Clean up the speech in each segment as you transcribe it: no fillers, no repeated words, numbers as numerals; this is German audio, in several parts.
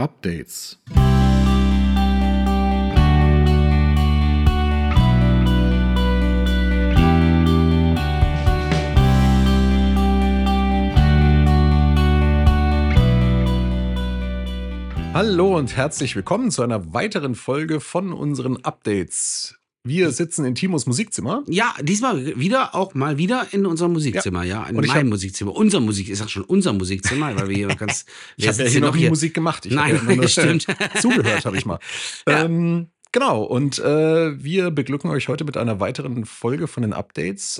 Updates. Hallo und herzlich willkommen zu einer weiteren Folge von unseren Updates. Wir sitzen in Timos Musikzimmer. Ja, diesmal mal wieder in unserem Musikzimmer, in meinem Musikzimmer. Unser Musikzimmer, weil wir hier ganz... Ich habe ja hier noch nie Musik gemacht. Nein, stimmt. Zugehört habe ich mal. Ja. Genau, und wir beglücken euch heute mit einer weiteren Folge von den Updates.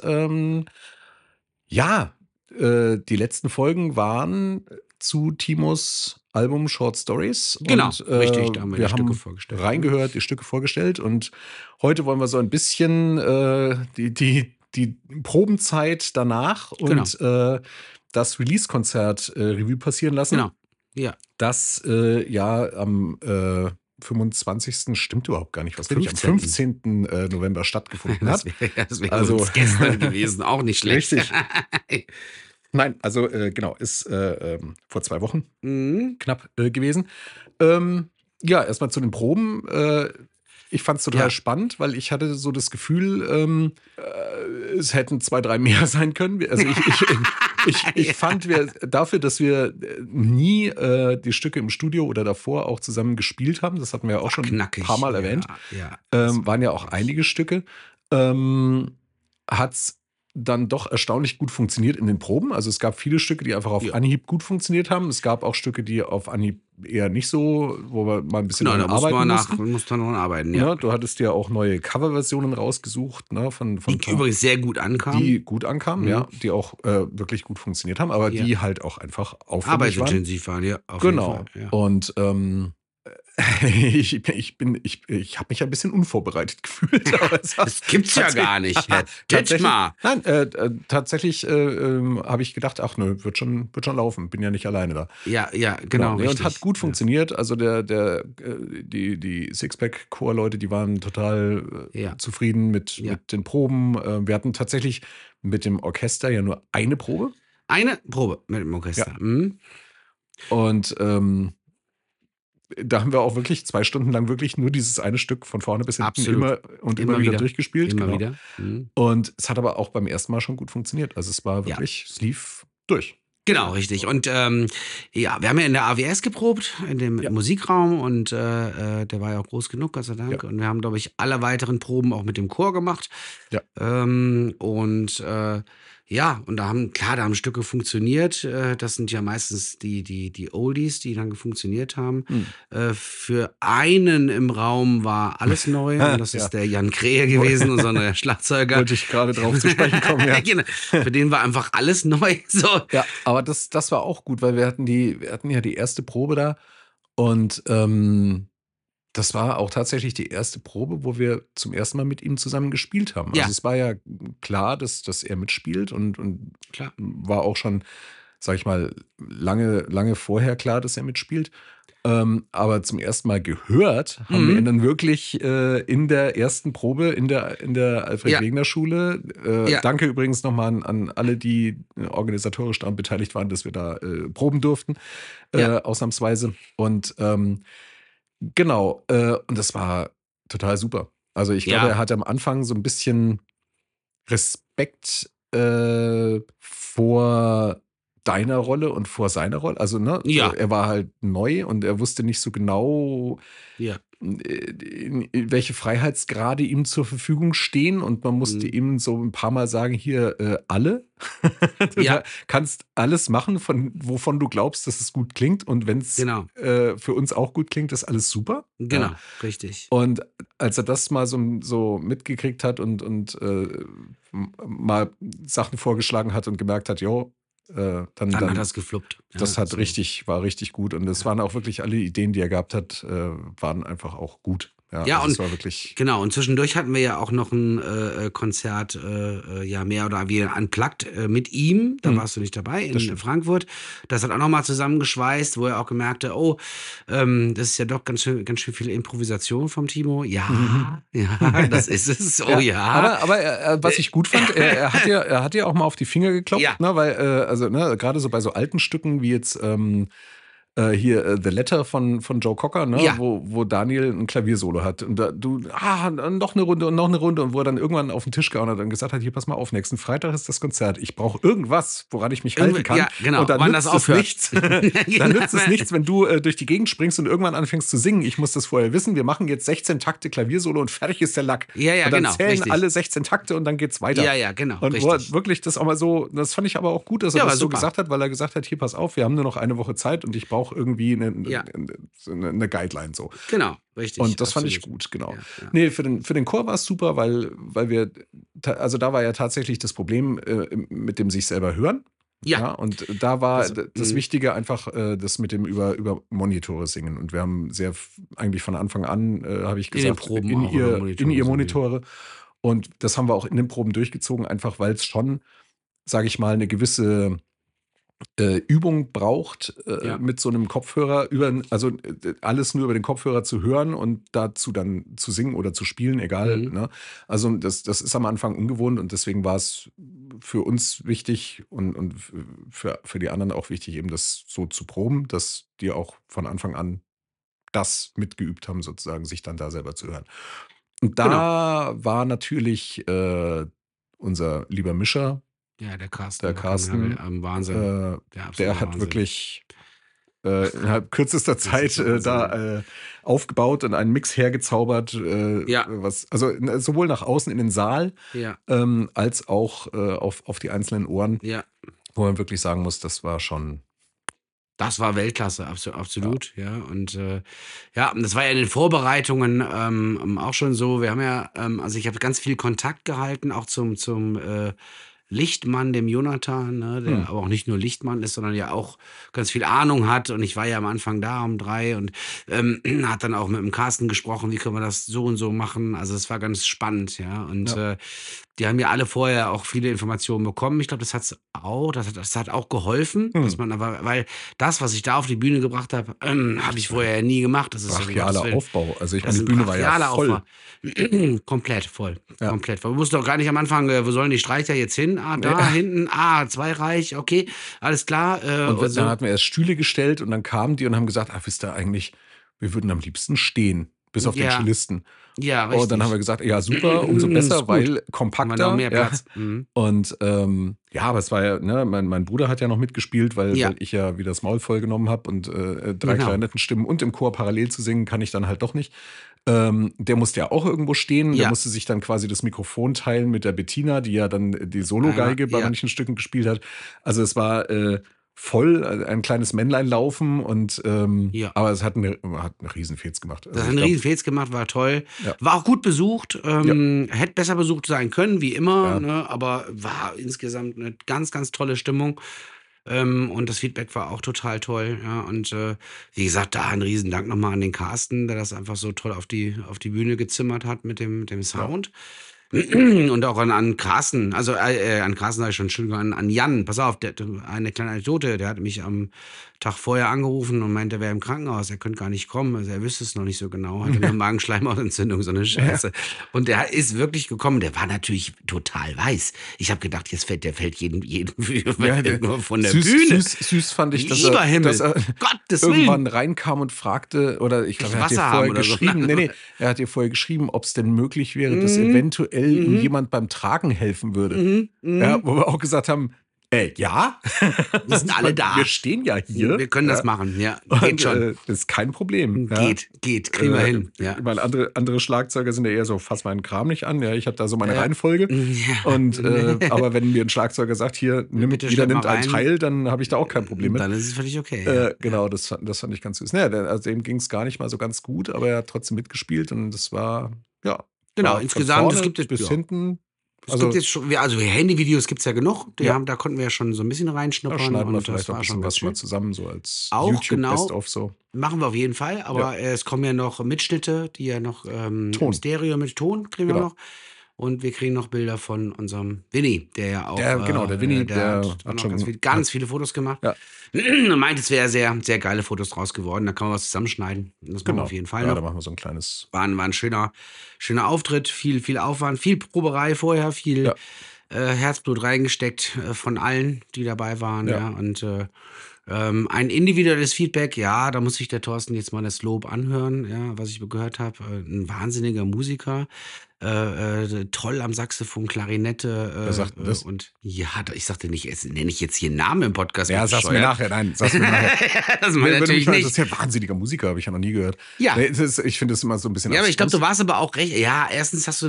Die letzten Folgen waren zu Timos Album Short Stories. Genau, und, richtig, da haben wir die Stücke haben vorgestellt. reingehört, die Stücke vorgestellt und heute wollen wir so ein bisschen die Probenzeit danach und das Release-Konzert Revue passieren lassen. Genau, ja. Das am 25. stimmt überhaupt gar nicht, was wirklich am 15. November stattgefunden hat. Das wäre also gestern gewesen, auch nicht schlecht. Richtig. Nein, also ist vor 2 Wochen knapp gewesen. Erstmal zu den Proben. Ich fand es total spannend, weil ich hatte so das Gefühl, es hätten 2, 3 mehr sein können. Also ich fand, dafür, dass wir nie die Stücke im Studio oder davor auch zusammen gespielt haben, das hatten wir ja auch schon ein paar Mal erwähnt, waren ja auch einige Stücke, hat's dann doch erstaunlich gut funktioniert in den Proben. Also es gab viele Stücke, die einfach auf Anhieb gut funktioniert haben. Es gab auch Stücke, die auf Anhieb eher nicht so, wo wir mal ein bisschen arbeiten mussten. Musste noch arbeiten, ja. Du hattest ja auch neue Coverversionen rausgesucht, ne, von die übrigens sehr gut ankamen. Die gut ankamen, die auch wirklich gut funktioniert haben, aber die halt auch einfach aufwendig waren. Arbeitsintensiv waren, ja. Auf Genau. Jeden Fall, ja. Und ich habe mich ein bisschen unvorbereitet gefühlt. Aber das gibt's ja gar nicht. Tatsächlich habe ich gedacht, ach nö, wird schon laufen. Bin ja nicht alleine da. Ja, genau. Und hat gut funktioniert. Also die Sixpack-Core-Leute, die waren total zufrieden mit den Proben. Wir hatten tatsächlich mit dem Orchester ja nur eine Probe. Eine Probe mit dem Orchester. Ja. Und da haben wir auch wirklich 2 Stunden lang wirklich nur dieses eine Stück von vorne bis hinten immer wieder durchgespielt. Immer wieder. Und es hat aber auch beim ersten Mal schon gut funktioniert. Also es war wirklich, es lief durch. Genau, richtig. Und wir haben ja in der AWS geprobt, in dem Musikraum und der war ja auch groß genug, Gott sei Dank. Ja. Und wir haben, glaube ich, alle weiteren Proben auch mit dem Chor gemacht. Ja. Und da haben Stücke funktioniert. Das sind ja meistens die Oldies, die dann funktioniert haben. Für einen im Raum war alles neu. Und das ist der Jan Krähe gewesen, unser neuer Schlagzeuger. Wollte ich gerade drauf zu sprechen kommen, ja. Genau. Für den war einfach alles neu. So. Ja, aber das war auch gut, weil wir hatten ja die erste Probe da und das war auch tatsächlich die erste Probe, wo wir zum ersten Mal mit ihm zusammen gespielt haben. Also es war ja klar, dass er mitspielt und klar. War auch schon, sag ich mal, lange vorher klar, dass er mitspielt. Aber zum ersten Mal gehört haben wir ihn dann wirklich in der ersten Probe in der Alfred-Wegener-Schule. Danke übrigens nochmal an alle, die organisatorisch daran beteiligt waren, dass wir da proben durften, ausnahmsweise. Und genau, und das war total super. Also ich glaube, er hatte am Anfang so ein bisschen Respekt vor deiner Rolle und vor seiner Rolle. Also, er war halt neu und er wusste nicht so genau, welche Freiheitsgrade ihm zur Verfügung stehen. Und man musste ihm so ein paar Mal sagen, hier, alle. Du kannst alles machen, wovon du glaubst, dass es gut klingt. Und wenn es für uns auch gut klingt, ist alles super. Genau, richtig. Und als er das mal so mitgekriegt hat und mal Sachen vorgeschlagen hat und gemerkt hat, dann hat das gefloppt. Das war richtig gut. Und es waren auch wirklich alle Ideen, die er gehabt hat, waren einfach auch gut. Ja, also und es war wirklich und zwischendurch hatten wir ja auch noch ein Konzert, mehr oder weniger unplugged mit ihm. Da warst du nicht dabei in Frankfurt. Das hat auch nochmal zusammengeschweißt, wo er auch gemerkte, das ist ja doch ganz schön viel Improvisation vom Timo. Ja, das ist es. Oh ja. Aber was ich gut fand, er hat ja auch mal auf die Finger geklopft, ne, weil gerade so bei so alten Stücken wie jetzt hier The Letter von Joe Cocker, ne? Ja. Wo Daniel ein Klaviersolo hat. Und noch eine Runde und noch eine Runde. Und wo er dann irgendwann auf den Tisch gehauen hat und gesagt hat, hier, pass mal auf, nächsten Freitag ist das Konzert. Ich brauche irgendwas, woran ich mich halten kann. Ja, genau. Und dann Wann nützt das es aufhört. nichts. Dann nützt es nichts, wenn du durch die Gegend springst und irgendwann anfängst zu singen. Ich muss das vorher wissen. Wir machen jetzt 16 Takte Klaviersolo und fertig ist der Lack. Ja, und dann genau, zählen richtig. alle 16 Takte und dann geht's weiter. Ja, genau, Und wo er richtig. wirklich das auch mal so, das fand ich aber auch gut, dass er Ja, das war so super. gesagt hat, weil er gesagt hat, hier, pass auf, wir haben nur noch eine Woche Zeit und ich brauche irgendwie eine Guideline so. Genau, richtig. Und das fand ich absolut. gut, genau. Ja. Nee, für den Chor war es super, weil wir, also da war ja tatsächlich das Problem mit dem sich selber hören. Ja. Und da war Also, das Wichtige einfach das mit dem über Monitore singen. Und wir haben eigentlich von Anfang an, habe ich In den gesagt, Proben in auch über ihr Monitore Monitore. Und das haben wir auch in den Proben durchgezogen, einfach weil es schon, sage ich mal, eine gewisse Übung braucht, Ja. mit so einem Kopfhörer alles nur über den Kopfhörer zu hören und dazu dann zu singen oder zu spielen, egal. Ne? Also das ist am Anfang ungewohnt und deswegen war es für uns wichtig und für die anderen auch wichtig, eben das so zu proben, dass die auch von Anfang an das mitgeübt haben, sozusagen, sich dann da selber zu hören. Und da war natürlich unser lieber Mischer, Ja, der Carsten. der Carsten, Wahnsinn. der hat Wahnsinn. wirklich innerhalb kürzester Zeit da aufgebaut und einen Mix hergezaubert, sowohl nach außen in den Saal, als auch auf die einzelnen Ohren, wo man wirklich sagen muss, das war schon. Das war Weltklasse, absolut, ja. Und das war ja in den Vorbereitungen auch schon so. Wir haben ja, also ich habe ganz viel Kontakt gehalten, auch zum Lichtmann, dem Jonathan, ne, der aber auch nicht nur Lichtmann ist, sondern ja auch ganz viel Ahnung hat. Und ich war ja am Anfang da um 3 und hat dann auch mit dem Carsten gesprochen, wie können wir das so und so machen. Also es war ganz spannend, ja. Und die haben ja alle vorher auch viele Informationen bekommen. Ich glaube, das hat auch geholfen, dass man aber, weil das, was ich da auf die Bühne gebracht habe, habe ich vorher nie gemacht. Das ist brachialer Aufbau. Also ich meine, das die ist ein Bühne war ja brachialer voll. Aufbau. Komplett voll. Ja. Komplett voll. Wir wussten doch gar nicht am Anfang, wo sollen die Streicher jetzt hin? Da hinten, zweireich, okay, alles klar. Und dann hatten wir erst Stühle gestellt und dann kamen die und haben gesagt, wisst ihr eigentlich, wir würden am liebsten stehen, bis auf den Cellisten. Ja, richtig. Und dann haben wir gesagt, ja super, umso besser, weil kompakter. Haben wir noch mehr Platz. Und aber es war ja, ne, mein Bruder hat ja noch mitgespielt, weil ich ja wieder das Maul voll genommen habe und 3 Klarinettenstimmen und im Chor parallel zu singen kann ich dann halt doch nicht. Der musste ja auch irgendwo stehen, der musste sich dann quasi das Mikrofon teilen mit der Bettina, die ja dann die Sologeige bei manchen Stücken gespielt hat. Also es war voll, ein kleines Männlein laufen und aber es hat einen Riesenfetz gemacht. Also das hat einen Riesenfetz gemacht, war toll. Ja. War auch gut besucht, hätte besser besucht sein können, wie immer, Ja. ne, aber war insgesamt eine ganz, ganz tolle Stimmung. Und das Feedback war auch total toll, ja. Und wie gesagt, da ein Riesendank nochmal an den Carsten, der das einfach so toll auf die Bühne gezimmert hat mit dem Sound. Und auch an Carsten, also an Carsten sage ich schon, Entschuldigung, an Jan, pass auf, eine kleine Anekdote, der hat mich am Tag vorher angerufen und meinte, er wäre im Krankenhaus, er könnte gar nicht kommen, also er wüsste es noch nicht so genau, hatte eine Magenschleimhautentzündung, so eine Scheiße. Und der ist wirklich gekommen, der war natürlich total weiß. Ich habe gedacht, der fällt jeden von der Bühne. Süß fand ich, dass Lieber Himmel, dass er Gottes irgendwann Willen. reinkam und fragte, oder ich glaube, er hat dir Wasser vorher haben oder so. geschrieben, er hat dir vorher geschrieben, ob es denn möglich wäre, dass eventuell ihm jemand beim Tragen helfen würde. Ja, wo wir auch gesagt haben, ja. Wir sind alle da. Wir stehen ja hier. Wir können das machen, ja. Und, Geht schon. das ist kein Problem. Geht, kriegen wir hin. Ja. Ich meine, andere Schlagzeuger sind ja eher so, fass meinen Kram nicht an. Ja, ich habe da so meine Reihenfolge. Ja. Und, aber wenn mir ein Schlagzeuger sagt, hier, jeder nimmt ein Teil, dann habe ich da auch kein Problem mit. Dann ist es völlig okay. Genau, das fand ich ganz süß. Naja, also dem ging es gar nicht mal so ganz gut, aber er hat trotzdem mitgespielt und das war, Genau, war insgesamt, es vorne gibt es bis hinten. Es gibt jetzt schon, also Handyvideos gibt es ja genug. Da konnten wir ja schon so ein bisschen Da reinschnuppern. schneiden wir und vielleicht das auch war ein schon bisschen ganz was mal schön. zusammen, so als Auch, YouTube genau. Best-of so. Machen wir auf jeden Fall, aber es kommen ja noch Mitschnitte, die ja noch im Ton. Stereo mit Ton kriegen wir Genau. noch. Und wir kriegen noch Bilder von unserem Winnie, der ja auch. Der Winnie, der hat hat noch schon ganz viele Fotos gemacht. Ja. Und meint, es wäre sehr, sehr geile Fotos draus geworden. Da kann man was zusammenschneiden. Das machen wir auf jeden Fall Ja, noch. da machen wir so ein kleines. War ein schöner Auftritt, viel Aufwand, viel Proberei vorher, viel Herzblut reingesteckt von allen, die dabei waren. Ja. Ja. Und Ein individuelles Feedback, ja, da muss sich der Thorsten jetzt mal das Lob anhören, ja, was ich gehört habe. Ein wahnsinniger Musiker, toll am Saxophon, Wer Klarinette sagt denn das? und ja, ich sagte nicht, nenne ich jetzt hier Namen im Podcast. Ja, sag's mir nachher. Nein, sag's mir nachher. Das meine ich Würde natürlich mich mal nicht. interessieren. Wahnsinniger Musiker, habe ich ja noch nie gehört. Ja. Nee, ich finde das immer so ein bisschen Ja, aber ich glaube, abstrus. du warst aber auch recht. Ja, erstens hast du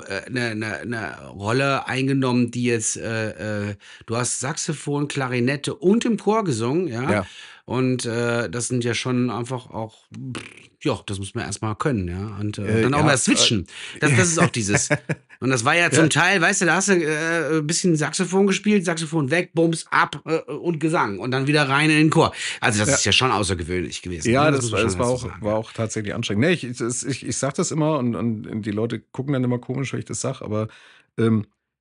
eine Rolle eingenommen, die jetzt, du hast Saxophon, Klarinette und im Chor gesungen, ja. Ja. Und das sind ja schon einfach auch, ja, das muss man erstmal können, ja. Und dann auch ja, mal switchen. Das ist auch dieses. Und das war ja zum Teil, weißt du, da hast du ein bisschen Saxophon gespielt, Saxophon weg, Bums, ab und Gesang. Und dann wieder rein in den Chor. Also das ist ja schon außergewöhnlich gewesen. Ja, ne? das muss man schon war, dazu sagen, war ja. auch tatsächlich anstrengend. Nee, ich sag das immer und die Leute gucken dann immer komisch, wenn ich das sage, aber ähm,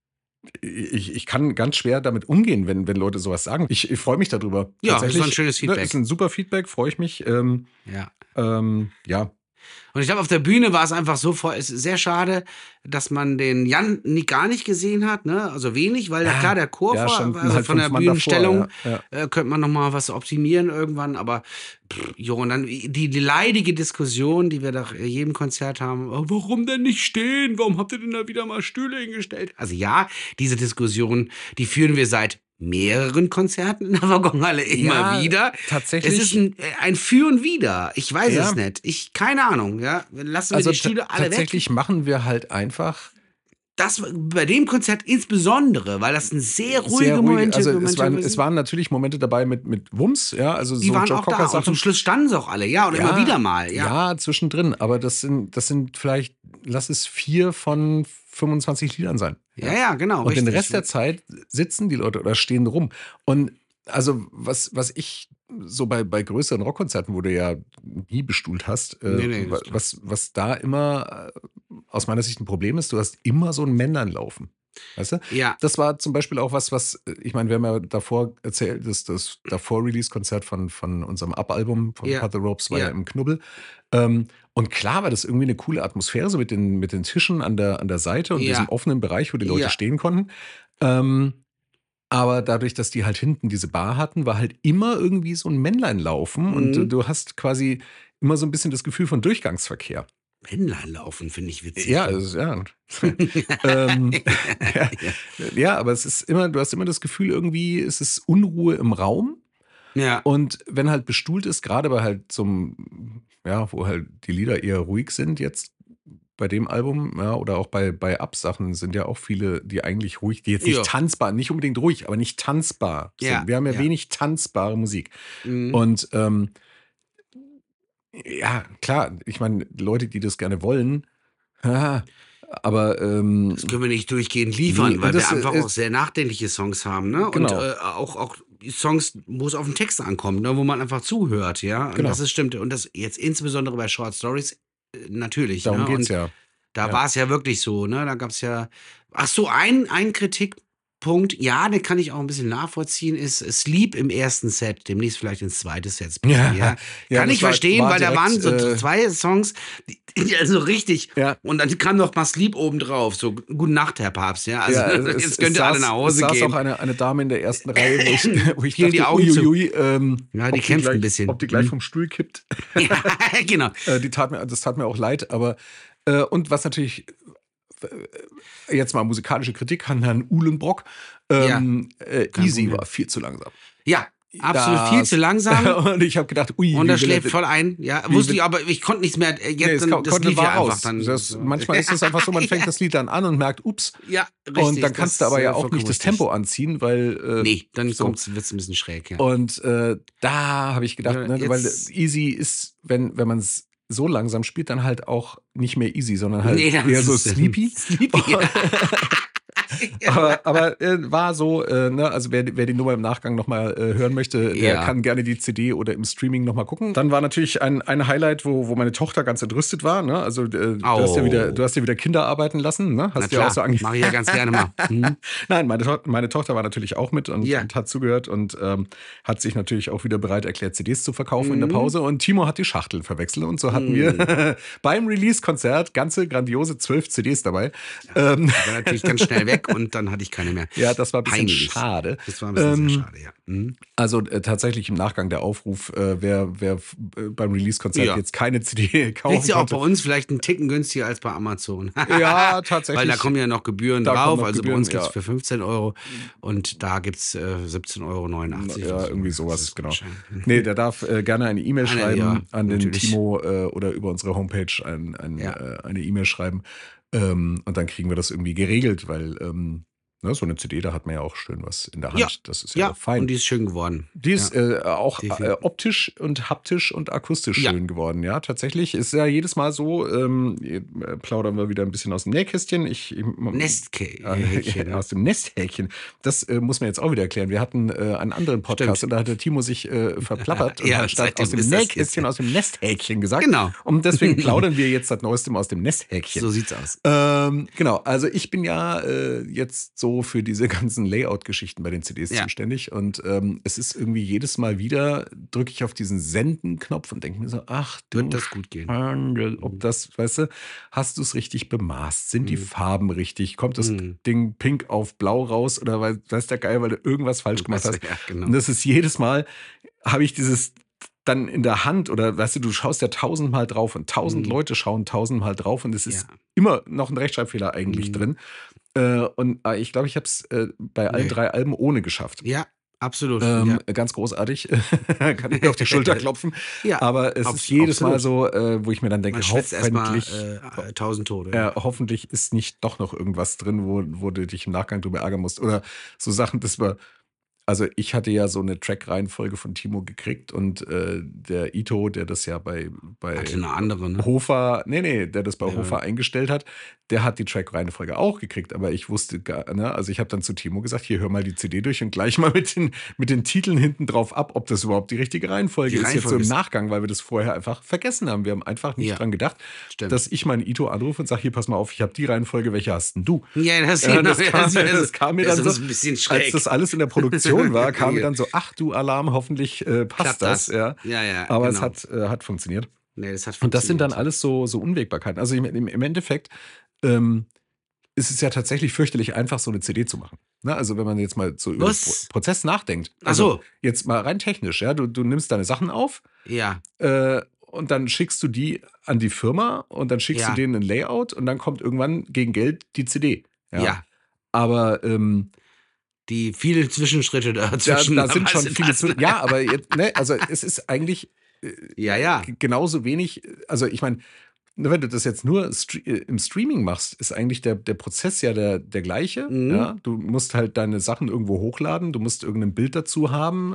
ich kann ganz schwer damit umgehen, wenn Leute sowas sagen. Ich freue mich darüber. Ja, das war ein Tatsächlich, schönes ne, Feedback. ist ein super Feedback, freue ich mich. Ja. Ja, Und ich glaube, auf der Bühne war es einfach so, es ist sehr schade, dass man den Jan gar nicht gesehen hat, ne? Also wenig, weil klar, der Chor ja, standen also halt von der 5 Mann davor, Bühnenstellung ja. könnte man noch mal was optimieren irgendwann, aber jo, und dann die leidige Diskussion, die wir nach jedem Konzert haben, warum denn nicht stehen? Warum habt ihr denn da wieder mal Stühle hingestellt? Also ja, diese Diskussion, die führen wir seit mehreren Konzerten in der Waggonhalle immer Ja, wieder. tatsächlich. Es ist ein Für und Wider. Ich weiß Ja. es nicht. Keine Ahnung. Ja, lassen wir Also die Stühle alle weg. tatsächlich machen wir halt einfach Das bei dem Konzert insbesondere, weil das ein sehr ruhige sehr ruhig. Momente Also gewesen. es waren natürlich Momente dabei mit Wumms, ja, also Die so waren Joe auch da und Cocker zum Sachen. Schluss standen sie auch alle, ja, und immer wieder mal, ja. Ja, zwischendrin, aber das sind vielleicht, lass es 4 von 25 Liedern sein. Ja, genau, Und richtig. den Rest der Zeit sitzen die Leute oder stehen rum. Und also was ich so bei größeren Rockkonzerten, wo du ja nie bestuhlt hast, Nee, das ist klar. was da immer aus meiner Sicht ein Problem ist, du hast immer so ein Männlein laufen. Weißt du? Ja, Das war zum Beispiel auch was, ich meine, wir haben ja davor erzählt, das davor Release-Konzert von unserem Up-Album von Ja. Cut the Ropes war Ja. ja im Knubbel. Und klar war das irgendwie eine coole Atmosphäre, so mit den Tischen an der Seite und Ja. diesem offenen Bereich, wo die Leute Ja. stehen konnten. Aber dadurch, dass die halt hinten diese Bar hatten, war halt immer irgendwie so ein Männlein laufen und du hast quasi immer so ein bisschen das Gefühl von Durchgangsverkehr. Männlein laufen finde ich witzig. Ja, ja. Ja, aber es ist immer, du hast immer das Gefühl, irgendwie ist es Unruhe im Raum. Ja. Und wenn halt bestuhlt ist, gerade bei halt ja, wo halt die Lieder eher ruhig sind jetzt bei dem Album, ja, oder auch bei Up-Sachen sind ja auch viele, die eigentlich ruhig, die jetzt nicht Ja. tanzbar, nicht unbedingt ruhig, aber nicht tanzbar sind. Ja, Wir haben ja ja. wenig tanzbare Musik. Mhm. Und ja, klar, ich meine, Leute, die das gerne wollen, aber Das können wir nicht durchgehend liefern, Nee, weil das wir einfach ist- auch sehr nachdenkliche Songs haben, ne? Genau. Und auch Songs, wo es auf den Text ankommt, ne? Wo man einfach zuhört, ja. Und Genau. das ist stimmt. Und das jetzt insbesondere bei Short Stories natürlich. darum ne? geht's Und ja. da Ja. war es ja wirklich so, ne? Da gab es ja. Ach so, ein Kritikpunkt, ja, den kann ich auch ein bisschen nachvollziehen, ist Sleep im ersten Set, demnächst vielleicht ins zweite Set. Ja. Ja. Ja, Kann das ich verstehen, war weil da waren direkt, so 2 Songs, die also richtig. Ja. Und dann kam noch mal Sleep obendrauf. So, gute Nacht, Herr Papst. Ja, also Ja, jetzt könnt ihr alle nach Hause es saß gehen. auch eine Dame in der ersten Reihe, wo ich Fielen die dachte, Augen zu. uiuiui, Ja, die ob kämpft gleich, ein bisschen. Ob die gleich Mhm. vom Stuhl kippt. Ja, genau. Das tat mir auch leid, aber und was natürlich jetzt mal musikalische Kritik an Herrn Uhlenbrock, Kein Easy Problem. war viel zu langsam. Ja, absolut viel zu langsam. Und ich habe gedacht, ui, Und er wie will schläft das- voll ein. Ja, wie wusste will- ich, aber ich konnte nichts mehr. Nee, Jetzt, es das konnte lief war ja einfach raus. dann. Das, manchmal ist es einfach so, man fängt das Lied dann an und merkt, ups. Ja, richtig. Und dann kannst du aber ja auch vollkommen nicht das richtig. Tempo anziehen, weil Nee, dann so. wird es ein bisschen schräg, ja. Und da habe ich gedacht, Ja, ne, weil jetzt- Easy ist, wenn man es so langsam spielt, dann halt auch nicht mehr easy, sondern halt Nee, dann eher ist so es, sleepy. Sleepy, ja. Aber war so, ne, also wer die Nummer im Nachgang nochmal hören möchte, der Ja. kann gerne die CD oder im Streaming nochmal gucken. Dann war natürlich ein Highlight, wo meine Tochter ganz entrüstet war. Ne? Also du hast ja wieder Kinder arbeiten lassen. Ne? Na Hast du ja klar, auch so mache ich ja ganz gerne mal. Mhm. Nein, meine Tochter war natürlich auch mit und, Ja. und hat zugehört und hat sich natürlich auch wieder bereit erklärt, CDs zu verkaufen in der Mhm. Pause. Und Timo hat die Schachtel verwechselt und so hatten wir beim Release-Konzert ganze grandiose 12 CDs dabei. War natürlich ganz schnell weg weg und dann hatte ich keine mehr. Ja, das war ein bisschen Peinlich. schade. Das war ein bisschen sehr schade, ja. Also tatsächlich im Nachgang der Aufruf, wer beim Release-Konzert jetzt keine CD kaufen Kriegt sie auch konnte. bei uns vielleicht einen Ticken günstiger als bei Amazon. Ja, tatsächlich. Weil da kommen ja noch Gebühren Da kommen drauf. noch Also bei Gebühren, uns gibt es ja. für 15 Euro und da gibt es 17,89 Euro. Ja, irgendwie sowas, genau. Unwahrscheinlich. Nee, der darf gerne eine E-Mail schreiben ja, an den natürlich. Timo oder über unsere Homepage eine E-Mail schreiben. Und dann kriegen wir das irgendwie geregelt, weil so eine CD, da hat man ja auch schön was in der Hand. Ja, Das ist ja fein. und die ist schön geworden. Die ist auch Definitiv. optisch und haptisch und akustisch Ja. schön geworden. Ja, tatsächlich ist ja jedes Mal so, plaudern wir wieder ein bisschen aus dem Nähkästchen. Nesthäkchen. Aus dem Nesthäkchen. Das muss man jetzt auch wieder erklären. Wir hatten einen anderen Podcast und da hat der Timo sich verplappert und hat statt aus dem Nähkästchen aus dem Nesthäkchen gesagt. Genau. Und deswegen plaudern wir jetzt seit Neuestem aus dem Nesthäkchen. So sieht's aus. Genau, also ich bin ja jetzt so für diese ganzen Layout-Geschichten bei den CDs zuständig und es ist irgendwie jedes Mal wieder, drücke ich auf diesen Senden-Knopf und denke mir so, ach, Wird das gut gehen? Ob das, weißt du, hast du es richtig bemaßt? Sind die Farben richtig? Kommt das Ding pink auf blau raus oder weiß der Geil, weil du irgendwas falsch gemacht hast? Ja, genau. Und das ist jedes Mal, habe ich dieses dann in der Hand oder weißt du schaust ja 1000-mal drauf und 1000 Leute schauen 1000-mal drauf und es ist immer noch ein Rechtschreibfehler eigentlich drin. Und ich glaube, ich habe es bei allen 3 Alben ohne geschafft. Ja, absolut. Ganz großartig. Kann ich mir auf die Schulter klopfen. Ja, aber es ist jedes absolut. Mal so, wo ich mir dann denke, Man schwitzt hoffentlich, erstmal 1000 Tode. hoffentlich ist nicht doch noch irgendwas drin, wo du dich im Nachgang drüber ärgern musst. Oder so Sachen, also ich hatte ja so eine Track-Reihenfolge von Timo gekriegt und der Ito, der das ja bei Hatte eine andere, ne? Hofer, der das bei Hofer eingestellt hat, der hat die Track-Reihenfolge auch gekriegt, aber ich wusste also ich habe dann zu Timo gesagt, hier hör mal die CD durch und gleich mal mit den Titeln hinten drauf ab, ob das überhaupt die richtige Reihenfolge ist, jetzt so im Nachgang, weil wir das vorher einfach vergessen haben. Wir haben einfach nicht dran gedacht, dass ich meinen Ito anrufe und sage, hier, pass mal auf, ich habe die Reihenfolge, welche hast denn du? Ja, das kam mir dann so, ein bisschen schräg. als das alles in der Produktion war, kam mir dann so, ach du Alarm, hoffentlich passt das. Ja. Aber es hat funktioniert. Nee, das hat funktioniert. Und das sind dann alles so Unwägbarkeiten. Also im Endeffekt ist es ja tatsächlich fürchterlich einfach, so eine CD zu machen. Ne? Also wenn man jetzt mal so über den Prozess nachdenkt. Also jetzt mal rein technisch, ja, du nimmst deine Sachen auf und dann schickst du die an die Firma und dann schickst du denen ein Layout und dann kommt irgendwann gegen Geld die CD. Ja. Aber die viele Zwischenschritte dazwischen. Da sind schon viele Zwischenschritte. Ja, aber jetzt, also es ist eigentlich genauso wenig. Also ich meine, wenn du das jetzt nur im Streaming machst, ist eigentlich der Prozess ja der gleiche. Ja? Du musst halt deine Sachen irgendwo hochladen, du musst irgendein Bild dazu haben.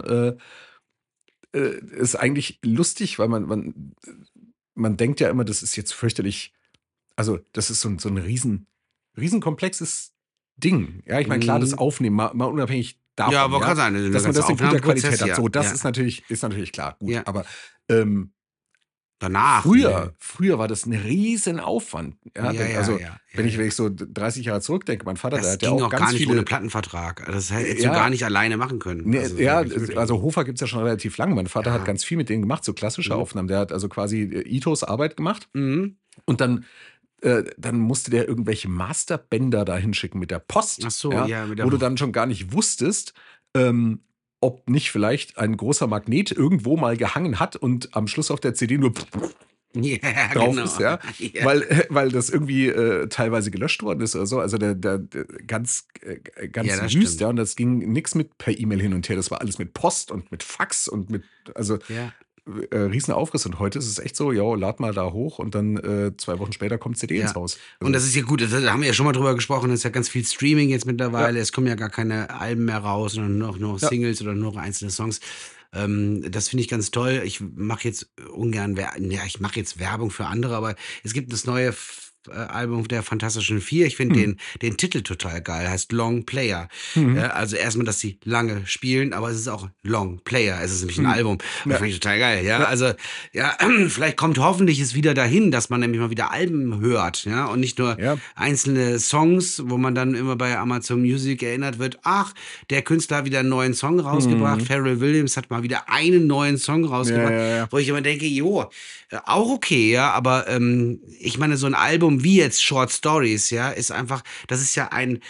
Ist eigentlich lustig, weil man denkt ja immer, das ist jetzt fürchterlich. Also das ist so ein riesenkomplexes Ding. Ja, ich meine, klar, das Aufnehmen, mal unabhängig davon. Ja, aber kann sein, dass man das in guter Qualität Aufnahmeprozess, hat. So, das ist natürlich klar, gut. Ja. Aber danach. Früher war das ein riesen Aufwand. Ja, wenn ich so 30 Jahre zurückdenke, mein Vater, der hat ja auch ganz gar nicht viele ohne Plattenvertrag. Das hättest du gar nicht alleine machen können. Nee, also Hofer gibt es ja schon relativ lange. Mein Vater hat ganz viel mit denen gemacht, so klassische Aufnahmen. Der hat also quasi Itos Arbeit gemacht. Und dann musste der irgendwelche Masterbänder da hinschicken mit der Post. Ach so, wo du dann schon gar nicht wusstest, ob nicht vielleicht ein großer Magnet irgendwo mal gehangen hat und am Schluss auf der CD nur drauf ist, ja. Weil das irgendwie teilweise gelöscht worden ist oder so. Also der ganz wüst, ja. Und das ging nichts mit per E-Mail hin und her. Das war alles mit Post und mit Fax und mit, riesen Aufriss. Und heute ist es echt so, lad mal da hoch und dann 2 Wochen später kommt CD ins Haus. Also, und das ist ja gut, da haben wir ja schon mal drüber gesprochen, es ist ja ganz viel Streaming jetzt mittlerweile. Es kommen ja gar keine Alben mehr raus, sondern nur noch Singles oder nur noch einzelne Songs. Das finde ich ganz toll. Ich mache jetzt ungern ich mache jetzt Werbung für andere, aber es gibt das neue Album der Fantastischen Vier. Ich finde den Titel total geil. Heißt Long Player. Also erstmal, dass sie lange spielen, aber es ist auch Long Player. Es ist nämlich ein Album. Das finde ich total geil. Ja, also vielleicht kommt hoffentlich es wieder dahin, dass man nämlich mal wieder Alben hört, ja, und nicht nur einzelne Songs, wo man dann immer bei Amazon Music erinnert wird. Ach, der Künstler hat wieder einen neuen Song rausgebracht. Pharrell Williams hat mal wieder einen neuen Song rausgebracht, wo ich immer denke, auch okay, ja, aber ich meine, so ein Album Album wie jetzt Short Stories, ja, ist einfach, das ist ja ein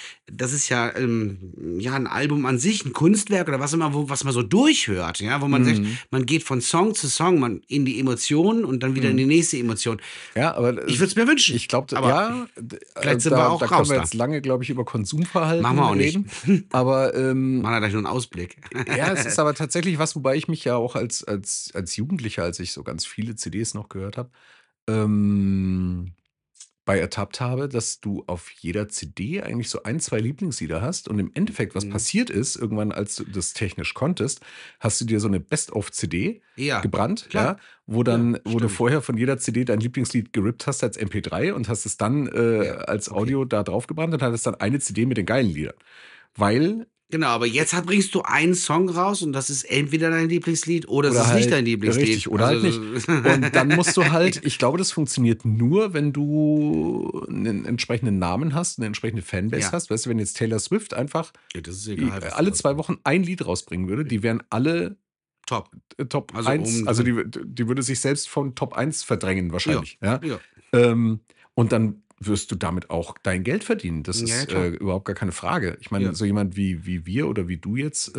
Album an sich, ein Kunstwerk oder was immer, was man so durchhört, ja, wo man sagt, Mhm. man geht von Song zu Song, man in die Emotionen und dann wieder in die Mhm. nächste Emotion. Ja, aber Ich würde es mir wünschen, ich glaube, aber ja, vielleicht sind wir da auch können raus wir da. jetzt lange, glaube ich, über Machen Konsumverhalten wir auch nicht. reden. Aber Machen wir gleich nur einen Ausblick. ja, es ist aber tatsächlich was, wobei ich mich ja auch als Jugendlicher, als ich so ganz viele CDs noch gehört habe, ähm, bei ertappt habe, dass du auf jeder CD eigentlich so ein, zwei Lieblingslieder hast. Und im Endeffekt, was Mhm. passiert ist, irgendwann, als du das technisch konntest, hast du dir so eine Best-of-CD Ja, gebrannt, ja, klar. Ja, wo du stimmt. vorher von jeder CD dein Lieblingslied gerippt hast als MP3 und hast es dann Ja, als okay. Audio da drauf gebrannt und hattest dann eine CD mit den geilen Liedern. Weil Genau, aber jetzt bringst du einen Song raus und das ist entweder dein Lieblingslied oder es Oder ist nicht halt dein Lieblingslied. richtig, oder Also, halt nicht. Und dann musst du halt ich glaube, das funktioniert nur, wenn du einen entsprechenden Namen hast, eine entsprechende Fanbase ja. hast. Weißt du, wenn jetzt Taylor Swift einfach Ja, das ist egal, was du alle 2 rausbringst. Wochen ein Lied rausbringen würde, die wären alle Top. Top Also 1, oben also drin. die würde sich selbst von Top 1 verdrängen Ja, wahrscheinlich, ja? ja. Und dann wirst du damit auch dein Geld verdienen. Das Ja, ja, ist, klar. überhaupt gar keine Frage. Ich meine, Ja. so jemand wie wir oder wie du jetzt,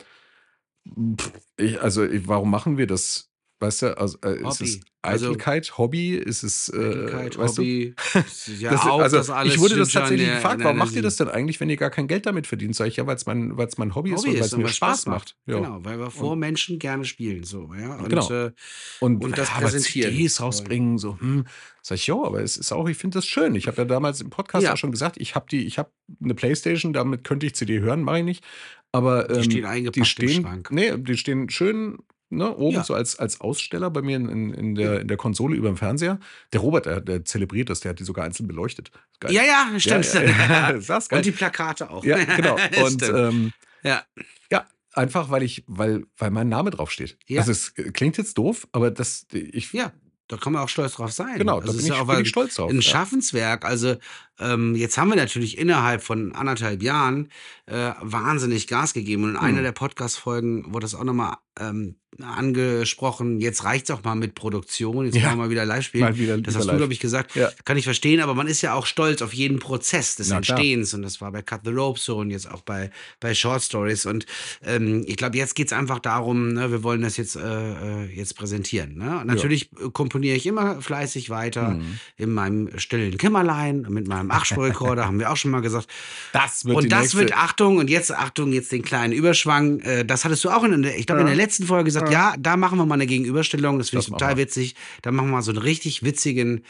warum machen wir das? Weißt du, also, ist es Hobby. Also Eitelkeit, Hobby? Ist es, Eitelkeit, weißt du? Hobby, ja auch Also, das ich alles wurde das stimmt schon tatsächlich gefragt: in „Warum einer macht ihr das denn eigentlich, wenn ihr gar kein Geld damit verdient?“ Sage ich: „Ja, weil's mein Hobby ist Hobby und weil ist es und mir was Spaß Spaß macht. macht.“ Ja. Genau, weil wir vor Und Menschen gerne spielen, so, ja. genau. Und Und das ja, aber präsentieren CDs wollen. rausbringen, so, sage ich: „Ja, aber es ist auch ich finde das schön.“ Ich habe ja damals im Podcast auch Ja, schon gesagt, ich habe eine Playstation, damit könnte ich CD hören, mache ich nicht. Aber, die stehen eingepackt im Schrank. die stehen schön, ne, oben Ja. so als Aussteller bei mir in Ja. der Konsole überm Fernseher. Der Robert, der zelebriert das, der hat die sogar einzeln beleuchtet. Geil. Ja, ja, Ja, stimmt. ja, ja, saß Und geil. die Plakate auch. Ja, genau. Und, Stimmt. Ja. ja, einfach, weil mein Name draufsteht. Ja. Also, es klingt jetzt doof, aber Ja, da kann man auch stolz drauf sein. genau, da Also, es ist ja auch bin ich stolz drauf, 'n ja. Schaffenswerk. Also, jetzt haben wir natürlich innerhalb von 1,5 Jahren, wahnsinnig Gas gegeben und in einer Mhm. der Podcast-Folgen wurde das auch noch mal, angesprochen: „Jetzt reicht's auch mal mit Produktion, jetzt wollen Ja, wir mal wieder live spielen.“ mal wieder Das lieber hast du, live. glaube ich, gesagt. Ja, Kann ich verstehen, aber man ist ja auch stolz auf jeden Prozess des na klar. Entstehens und das war bei Cut the Rope so und jetzt auch bei Short Stories und, ich glaube, jetzt geht's einfach darum, ne, wir wollen das jetzt präsentieren, ne? Und Ja. natürlich komponiere ich immer fleißig weiter Mhm. in meinem stillen Kämmerlein mit meinem Achtspurrekorder, haben wir auch schon mal gesagt. Das wird die Und das wird, nächste Achtung, jetzt den kleinen Überschwang. Das hattest du auch ich glaube, in der ja, letzten Folge gesagt, ja, ja, da machen wir mal eine Gegenüberstellung. Das finde ich das machen total wir. witzig. Da machen wir mal so einen richtig witzigen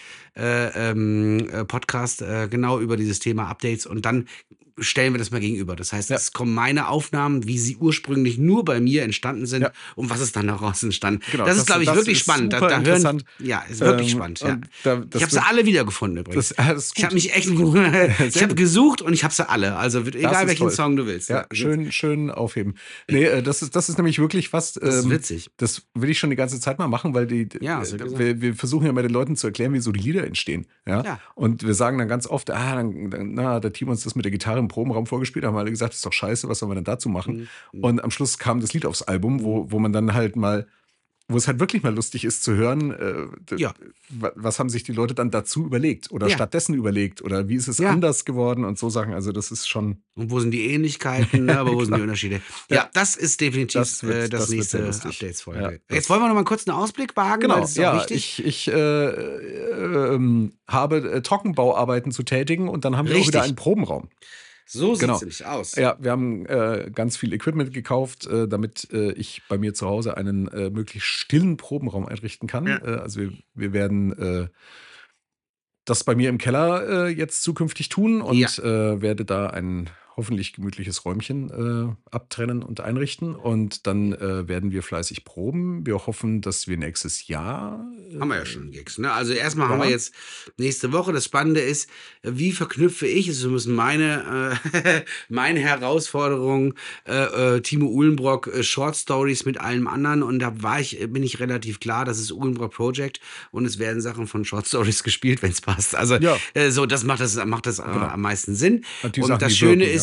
Podcast genau über dieses Thema Updates und dann stellen wir das mal gegenüber. Das heißt, Ja, es kommen meine Aufnahmen, wie sie ursprünglich nur bei mir entstanden sind ja, und was ist dann daraus entstanden. genau, Das ist, glaube ich, das wirklich ist spannend. super interessant. Ja, ist wirklich spannend, ja. Und da Ich habe das sie wird alle wiedergefunden übrigens. das ist Ich habe gut. mich echt, ich Sehr habe gut. gesucht und ich habe sie alle. Also Das egal ist welchen toll. Song du willst. Ja. Ja, schön aufheben. Ne, das ist nämlich wirklich was, Das ist witzig. das will ich schon die ganze Zeit mal machen, weil Ja, hast du gesagt. wir versuchen ja immer den Leuten zu erklären, wie so die Lieder entstehen, ja? Ja. Und wir sagen dann ganz oft: der Team uns das mit der Gitarre im Probenraum vorgespielt, da haben wir alle gesagt: „Das ist doch scheiße, was sollen wir denn dazu machen?“ Mhm. Mhm. Und am Schluss kam das Lied aufs Album, Mhm. wo man dann halt mal wo es halt wirklich mal lustig ist zu hören, Ja. was haben sich die Leute dann dazu überlegt oder Ja. stattdessen überlegt oder wie ist es Ja. anders geworden und so Sachen. Also, das ist schon Und wo sind die Ähnlichkeiten, ne, aber wo sind die genau. Unterschiede? Ja, Ja, das ist definitiv das das wird sehr nächste lustig. Ja, Updates-Folge. Jetzt wollen das wir noch mal kurz einen Ausblick wagen, weil genau, das ist auch ja, wichtig. ich habe, Trockenbauarbeiten zu tätigen und dann haben wir auch wieder einen Richtig. Probenraum. So sieht's Genau. nämlich aus. Ja, wir haben, ganz viel Equipment gekauft, damit, ich bei mir zu Hause einen, möglichst stillen Probenraum einrichten kann. Ja. Also, wir werden, das bei mir im Keller, jetzt zukünftig tun Ja. und, werde da ein hoffentlich gemütliches Räumchen, abtrennen und einrichten. Und dann, werden wir fleißig proben. Wir hoffen, dass wir nächstes Jahr, Haben wir ja schon Gigs, ne? Also erstmal haben wir ja, jetzt nächste Woche. Das Spannende ist, wie verknüpfe ich, es müssen meine Herausforderung, Timo Uhlenbrock, Short Stories mit allem anderen. Und da bin ich relativ klar, das ist Uhlenbrock Project und es werden Sachen von Short Stories gespielt, wenn es passt. Also ja, so, das macht genau. am meisten Sinn. Und die Und Sachen, das die Schöne wirken, ist,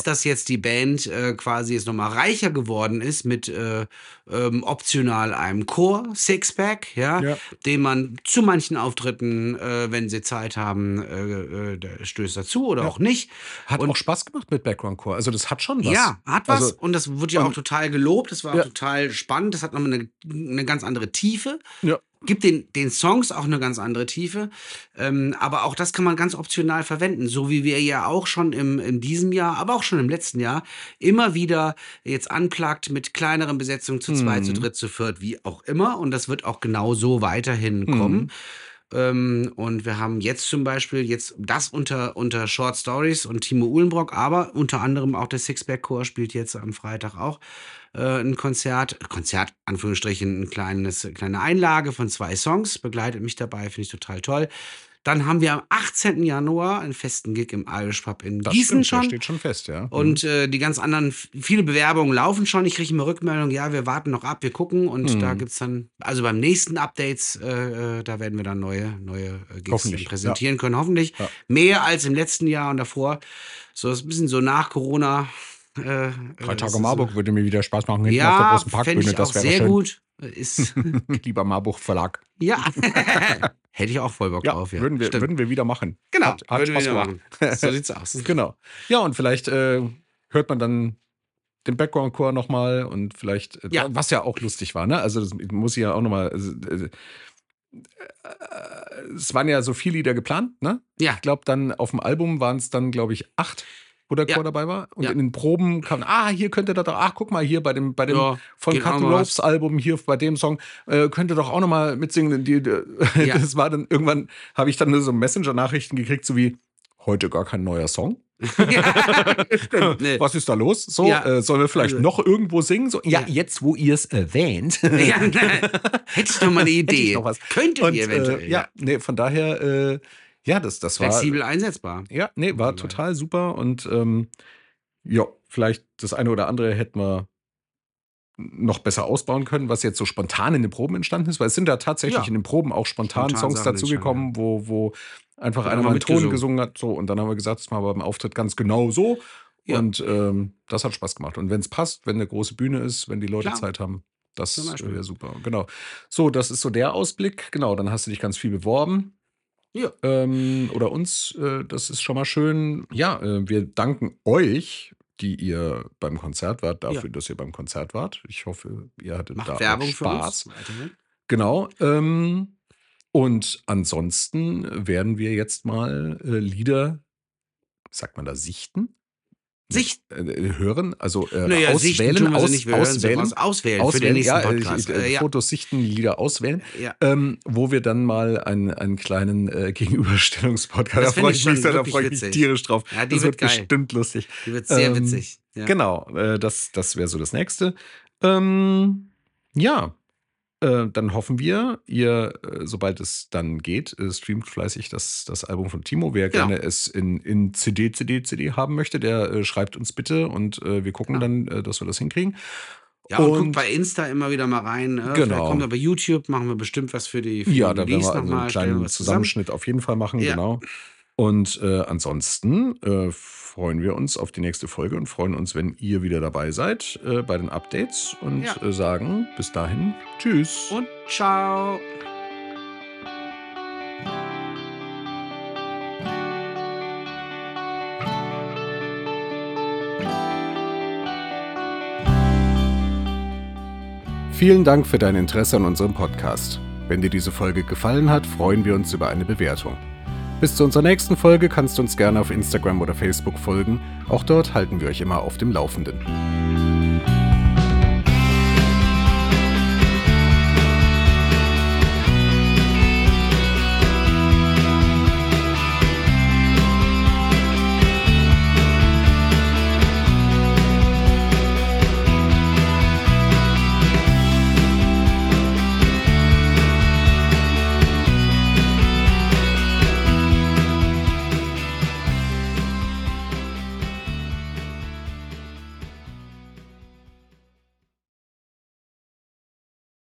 ist, dass jetzt die Band quasi jetzt nochmal reicher geworden ist mit optional einem Chor, Sixpack, den man zu manchen Auftritten, wenn sie Zeit haben, stößt dazu oder auch nicht. Hat auch Spaß gemacht mit Background-Chor. Also das hat schon was. Ja, hat was. Also, und das wurde ja auch total gelobt. Das war auch total spannend. Das hat nochmal eine ganz andere Tiefe. Ja. Gibt den Songs auch eine ganz andere Tiefe. Aber auch das kann man ganz optional verwenden. So wie wir ja auch schon in diesem Jahr, aber auch schon im letzten Jahr immer wieder jetzt unplugged mit kleineren Besetzungen zu zweit, zu dritt, zu viert, wie auch immer. Und das wird auch genau so weiterhin kommen. Und wir haben jetzt zum Beispiel das unter Short Stories und Timo Uhlenbrock, aber unter anderem auch der Sixpack-Chor spielt jetzt am Freitag auch ein Konzert, Anführungsstrichen, kleine Einlage von 2 Songs, begleitet mich dabei, finde ich total toll. Dann haben wir am 18. Januar einen festen Gig im Irish Pub in Gießen schon. Das steht schon fest, ja. Und die ganz anderen, viele Bewerbungen laufen schon. Ich kriege immer Rückmeldung, ja, wir warten noch ab, wir gucken. Und da gibt es dann, also beim nächsten Updates, da werden wir dann neue Gigs präsentieren können. Hoffentlich mehr als im letzten Jahr und davor. So ist ein bisschen so nach Corona. 3 Tage Marburg würde mir wieder Spaß machen. Ja, auf der großen Parkbühne, das wäre sehr schön. Gut. Ist Lieber Marburg Verlag. Ja, hätte ich auch voll Bock drauf. Ja. Würden wir wieder machen. Genau, hat Spaß gemacht. So sieht's aus. Genau. Ja, und vielleicht hört man dann den Background-Chor nochmal und vielleicht, was ja auch lustig war, ne? Also das muss ich ja auch nochmal, es waren ja so viele Lieder geplant, ne? Ja. Ich glaube dann auf dem Album waren es dann, glaube ich, 8. Wo der Chor dabei war. Und in den Proben kam, hier könnte da doch, guck mal, hier bei dem von Cut the Ropes Album, hier bei dem Song, könnte doch auch nochmal mitsingen. Das war dann, irgendwann habe ich dann nur so Messenger-Nachrichten gekriegt, so wie, heute gar kein neuer Song. Nee. Was ist da los? So, sollen wir vielleicht noch irgendwo singen? So, jetzt, wo ihr es erwähnt. Hätte ich noch mal eine Idee. Könntet ihr eventuell. Von daher, das war flexibel einsetzbar. Ja, war total super. Und vielleicht das eine oder andere hätten wir noch besser ausbauen können, was jetzt so spontan in den Proben entstanden ist, weil es sind da tatsächlich in den Proben auch spontan Songs dazugekommen, wo einfach einer mal einen Ton gesungen hat, so, und dann haben wir gesagt, das machen wir beim Auftritt ganz genau so. Ja. Und das hat Spaß gemacht. Und wenn es passt, wenn eine große Bühne ist, wenn die Leute Zeit haben, das wäre super. Genau. So, das ist so der Ausblick. Genau, dann hast du dich ganz viel beworben. Ja. Oder uns, das ist schon mal schön. Ja, wir danken euch, die ihr beim Konzert wart, dafür, dass ihr beim Konzert wart. Ich hoffe, ihr hattet da Werbung auch Spaß. Für uns. Genau. Und ansonsten werden wir jetzt mal Lieder, sagt man da, sichten? Hören, also auswählen, auswählen für den nächsten Podcast. Fotos sichten, Lieder auswählen, wo wir dann mal einen kleinen Gegenüberstellungspodcast, da freue ich mich tierisch drauf. Ja, das wird bestimmt lustig. Die wird sehr witzig. Ja. Genau, das wäre so das Nächste. Dann hoffen wir, ihr, sobald es dann geht, streamt fleißig das Album von Timo. Wer gerne es in CD haben möchte, der schreibt uns bitte und wir gucken dann, dass wir das hinkriegen. Ja, und guckt bei Insta immer wieder mal rein. Genau. Vielleicht kommt bei YouTube, machen wir bestimmt was für die da werden wir einen kleinen Zusammenschnitt auf jeden Fall machen, genau. Und ansonsten freuen wir uns auf die nächste Folge und freuen uns, wenn ihr wieder dabei seid bei den Updates und sagen bis dahin tschüss. Und ciao. Vielen Dank für dein Interesse an unserem Podcast. Wenn dir diese Folge gefallen hat, freuen wir uns über eine Bewertung. Bis zu unserer nächsten Folge kannst du uns gerne auf Instagram oder Facebook folgen. Auch dort halten wir euch immer auf dem Laufenden.